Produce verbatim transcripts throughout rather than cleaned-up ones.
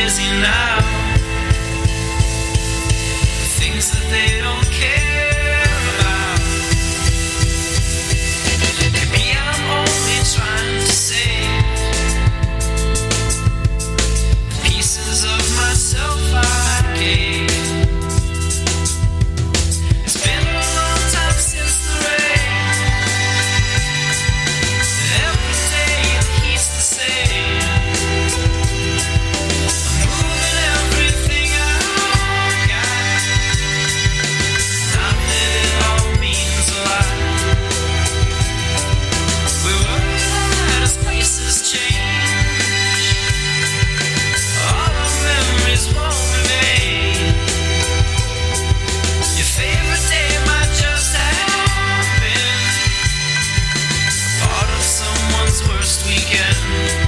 busy now. Things that they don't care about. Maybe I'm only trying to save pieces of myself I gave. It's been a long time since the rain. Every day the heat's the same. I'm moving everything I've got. Not that it all means a lot. We worry that as places change, all our memories won't remain. Your favorite day might just have been part of someone's worst weekend.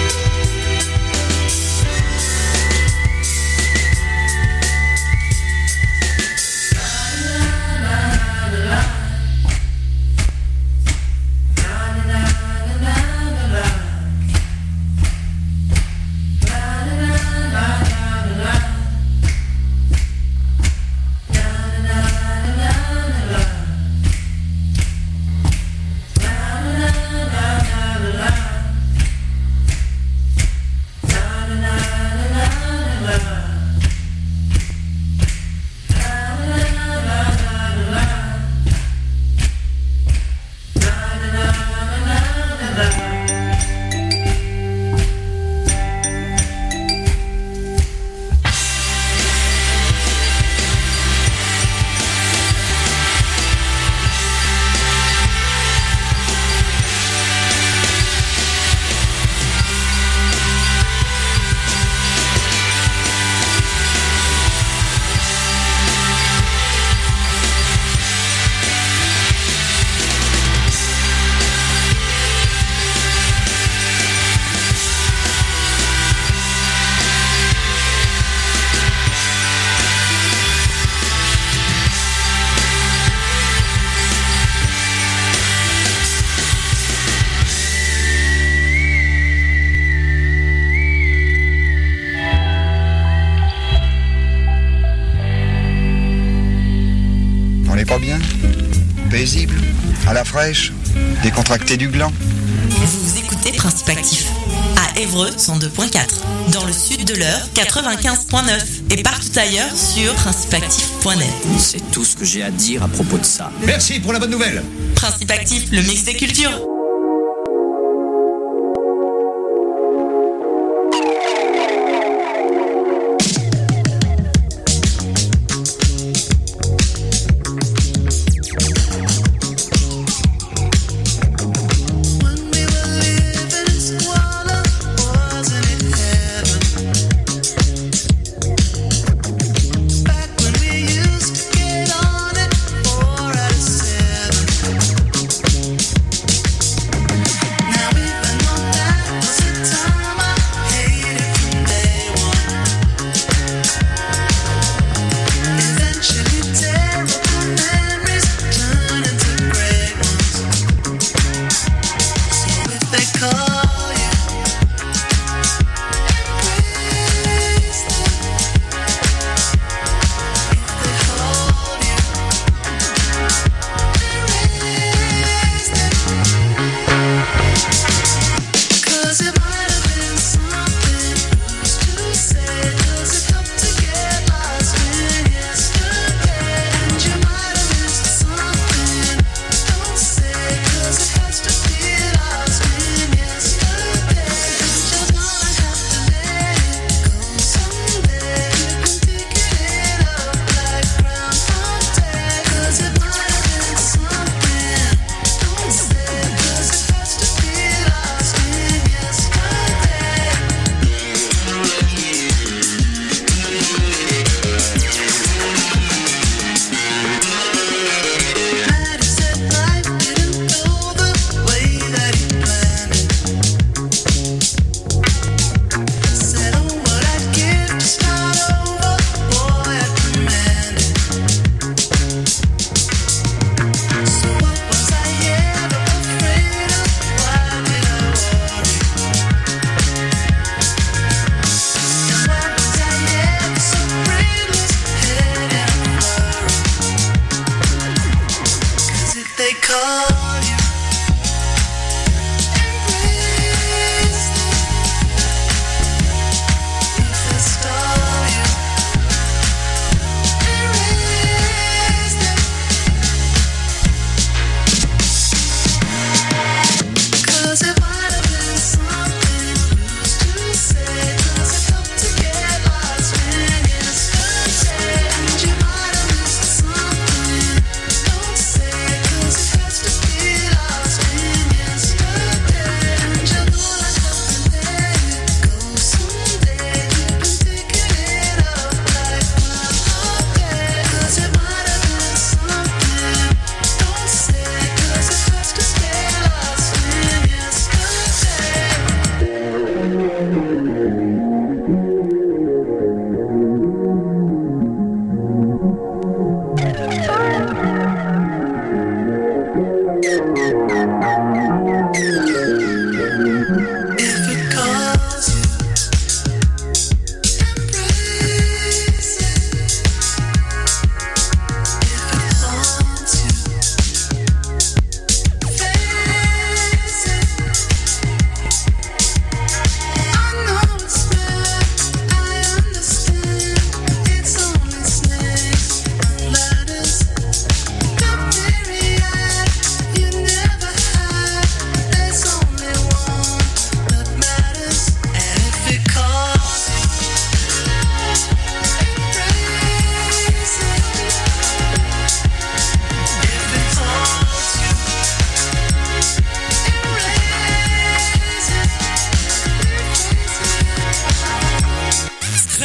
On n'est pas bien? Paisible? À la fraîche? Décontracté du gland? Vous écoutez Principe Actif à Évreux cent deux virgule quatre, dans le sud de l'Eure quatre-vingt-quinze virgule neuf et partout ailleurs sur principe actif point net. C'est tout ce que j'ai à dire à propos de ça. Merci pour la bonne nouvelle. Principe Actif, le mix des cultures. Get on it, four out of seven.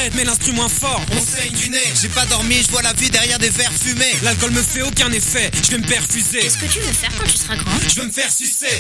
cigarette, mais l'instrument fort. On saigne du nez, j'ai pas dormi, je vois la vie derrière des verres fumés. L'alcool me fait aucun effet, je vais me perfuser. Qu'est-ce que tu veux faire quand tu seras grand? Je veux me faire sucer.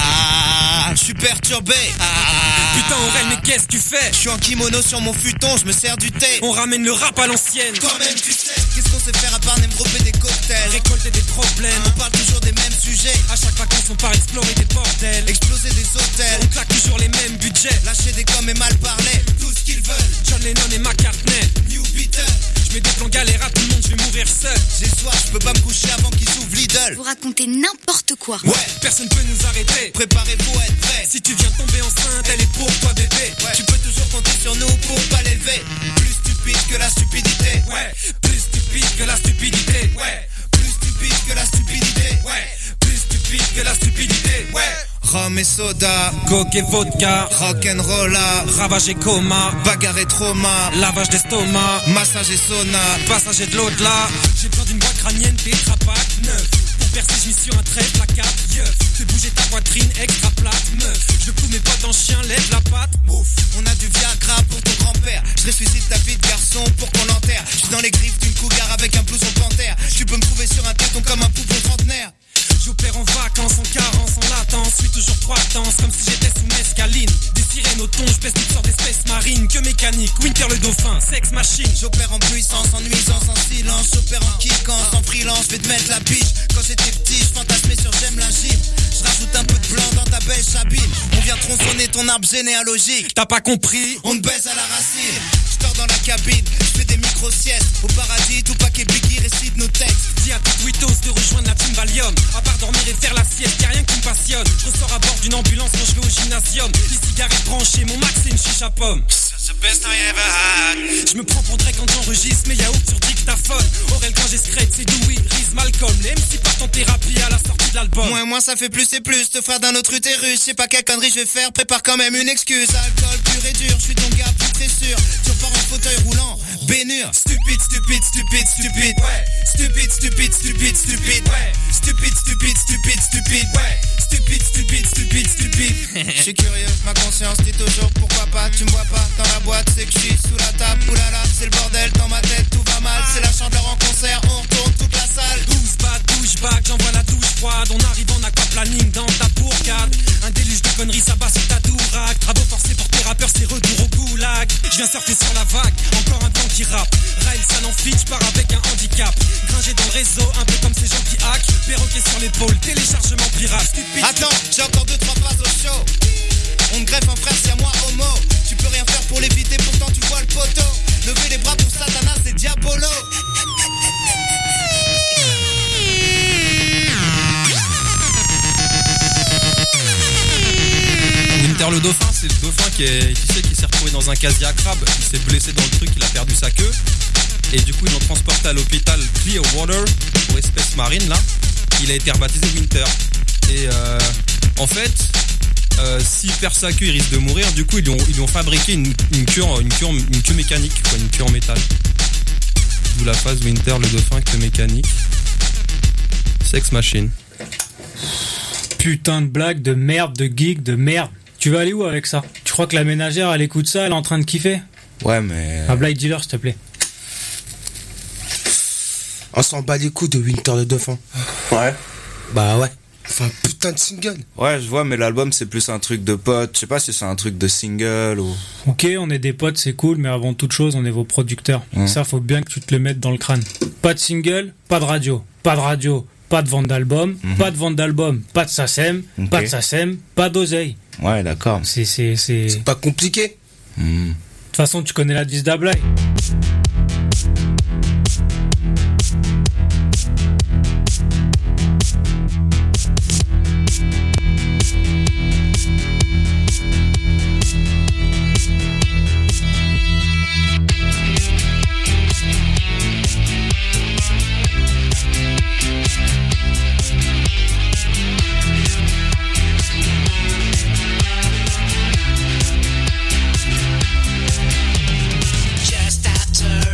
Ah, je suis perturbé. Ah, putain Aurel, mais qu'est-ce que tu fais? Je suis en kimono sur mon futon, je me sers du thé. On ramène le rap à l'ancienne. Toi-même tu sais, qu'est-ce qu'on sait faire à part name dropper des cocktails? Récolter des problèmes. On parle toujours des mêmes sujets. À chaque vacances on part explorer des bordels. Exploser des hôtels. On claque toujours les mêmes budgets. Lâcher des coms et mal parler. Tout ce qu'ils veulent. John Lennon et McCartney. New Beatles. Je mets des plans galères à tout le monde, je vais mourir seul. J'ai soif, je peux pas me coucher avant qu'ils s'ouvrent Lidl. Vous racontez n'importe quoi. Ouais, personne peut nous arrêter. Préparez-vous à être prêts. Si tu viens tomber enceinte, elle est pour toi bébé. Ouais, tu peux toujours compter sur nous pour pas l'élever. Plus stupide que la stupidité. Ouais, plus stupide que la stupidité. Ouais, plus stupide que la stupidité. Ouais, plus stupide que la stupidité. Ouais. Rhum et soda, coke et vodka, rock'n'rolla, ravage et coma, bagarre et trauma, lavage d'estomac, massage et sauna, passager de l'au-delà. J'ai besoin d'une boîte crânienne Tetra Pak neuf. Pour percer, je mis sur un trait, placard, yeuf. Fais bouger ta poitrine, extra plate, meuf. Je pousse mes potes en chien, lève la patte, ouf. On a du Viagra pour ton grand-père. Je ressuscite ta fille de garçon pour qu'on l'enterre. Je suis dans les griffes d'une cougar avec un blouson panthère. Tu peux me trouver sur un téton comme un poupon trentenaire. J'opère en vacances, en carence, en latence. Suis toujours trois danses, comme si j'étais sous mescaline. Des sirènes au thon, je pèse toutes sortes d'espèces marines. Que mécanique, Winter le dauphin, sex machine. J'opère en puissance, en nuisance, en silence. J'opère en kickant, sans freelance. Je vais te mettre la biche. Quand j'étais petit, je fantasmais sur j'aime la gym. Je rajoute un peu de blanc dans ta belle chabine. On vient tronçonner ton arbre généalogique. T'as pas compris? On te baise à la racine. Je dors dans la cabine, je fais des micro-siestes. Au paradis, tout paquet Biggie récite nos textes. Dis à tout Witos de rejoindre la team Valium. À part dormir et faire la sieste, y'a rien qui me passionne. Je ressors à bord d'une ambulance quand je vais au gymnasium. Les cigarettes branchées, mon max c'est une chicha pomme. The best I ever had. Je me prends pour Drake quand j'enregistre, mais yaourt sur dictaphone. Aurel quand j'ai scrape, c'est Dewey, Riz, Malcolm. Les M C partent en thérapie à la sortie de l'album. Moins moins ça fait plus et plus, te frère d'un autre utérus. Je sais pas quelle connerie je vais faire, prépare quand même une excuse. Alcool pur et dur, je suis ton gars plus très sûr. Tu repars en fauteuil roulant, bénure. Stupide, stupide, stupide, stupide. Ouais. Stupide, stupide, stupide, stupide. Ouais. Stupide, stupide, stupide, stupide. Ouais. Stupide, stupide, stupide, stupide. Je suis curieux, ma conscience dit toujours pourquoi pas. Tu me vois pas dans la boîte, c'est que je suis sous la table. Oulala, c'est le bordel dans ma tête, tout va mal. C'est la chanteur en concert, on retourne toute la salle. douze bacs, douche bac, j'envoie la douche froide. On arrive en aquaplaning dans ta bourgade. Un déluge de conneries, ça bat sur ta dourac. Travaux forcés pour tes rappeurs, c'est retour au goulag. Je viens surfer sur la vague, encore un blanc qui rappe. Rail, ça n'en fit, j'pars avec un handicap. Gringé dans le réseau, un peu comme ces gens qui hack. Perroquet sur l'épaule, téléchargement pirate. Stupide. Attends, j'ai encore deux trois phases au show. On te greffe un frère, c'est à moi homo. Tu peux rien faire pour l'éviter, pourtant tu vois le poteau. Lever les bras pour Satanas, c'est diabolo. Winter le dauphin, c'est le dauphin qui, est, qui sait qui s'est retrouvé dans un casier à crabe. Il s'est blessé dans le truc, il a perdu sa queue. Et du coup ils l'ont transporté à l'hôpital Clearwater pour espèces marines là. Il a été rebaptisé Winter. Et euh, en fait, euh, s'il perd sa queue, il risque de mourir. Du coup ils lui ont, ils lui ont fabriqué une, une, queue, une, queue, une queue mécanique, quoi, une queue en métal. D'où la phase Winter le dauphin, queue mécanique. Sex machine. Putain de blague, de merde, de geek, de merde. Tu vas aller où avec ça? Tu crois que la ménagère elle écoute ça, elle est en train de kiffer? Ouais mais... Un blague dealer s'il te plaît. On s'en bat les coups de Winter le dauphin. Ouais. Bah ouais. Enfin putain de single. Ouais je vois mais l'album c'est plus un truc de pote. Je sais pas si c'est un truc de single ou... Ok on est des potes c'est cool mais avant toute chose on est vos producteurs. Mmh. Ça faut bien que tu te le mettes dans le crâne. Pas de single, pas de radio. Pas de radio, pas de vente d'album. Mmh. Pas de vente d'album, pas de SACEM. Okay. Pas de SACEM, pas d'oseille. Ouais d'accord. C'est, c'est, c'est... c'est pas compliqué. Mmh. De toute façon tu connais la devise d'Ablaye. Just after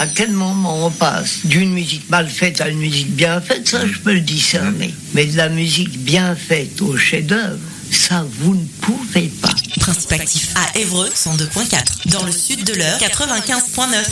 À quel moment on passe d'une musique mal faite à une musique bien faite, ça je peux le discerner. Mais de la musique bien faite au chef-d'œuvre, ça vous ne pouvez pas. Principe actif à Évreux cent deux point quatre. Dans le sud de l'Eure quatre-vingt-quinze point neuf.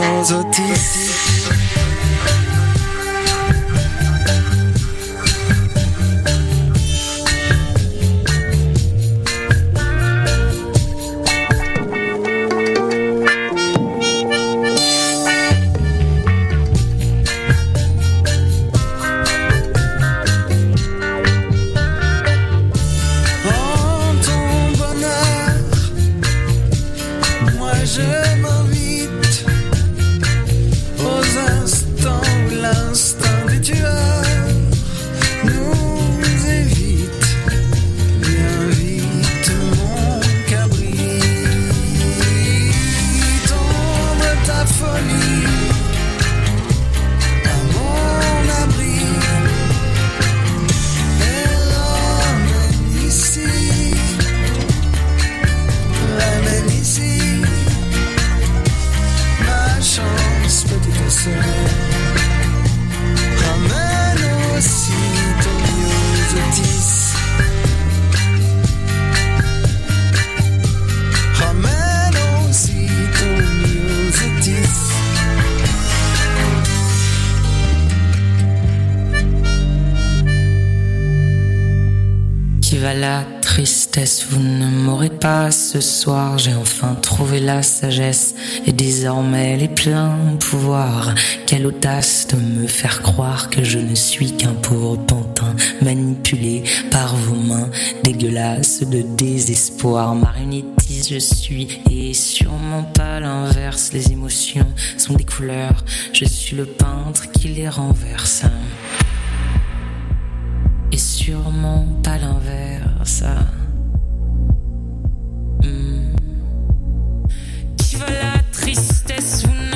myosotis. Je m'invite aux instants où l'instinct des tueurs nous évite. Bien vite mon cabri, tendre ta folie à mon abri et ramène ici, ramène ici. Chance, petite sœur, ramène aussi ton myosotis. Ramène aussi ton myosotis. Qui va la tristesse, vous ne m'aurez pas ce soir. J'ai enfin trouvé la sagesse et désormais les pleins pouvoirs. Quelle audace de me faire croire que je ne suis qu'un pauvre pantin manipulé par vos mains dégueulasses de désespoir. Marionnettiste je suis et sûrement pas l'inverse. Les émotions sont des couleurs, je suis le peintre qui les renverse. Et sûrement pas l'inverse. Mmh. Qui va la tristesse, vous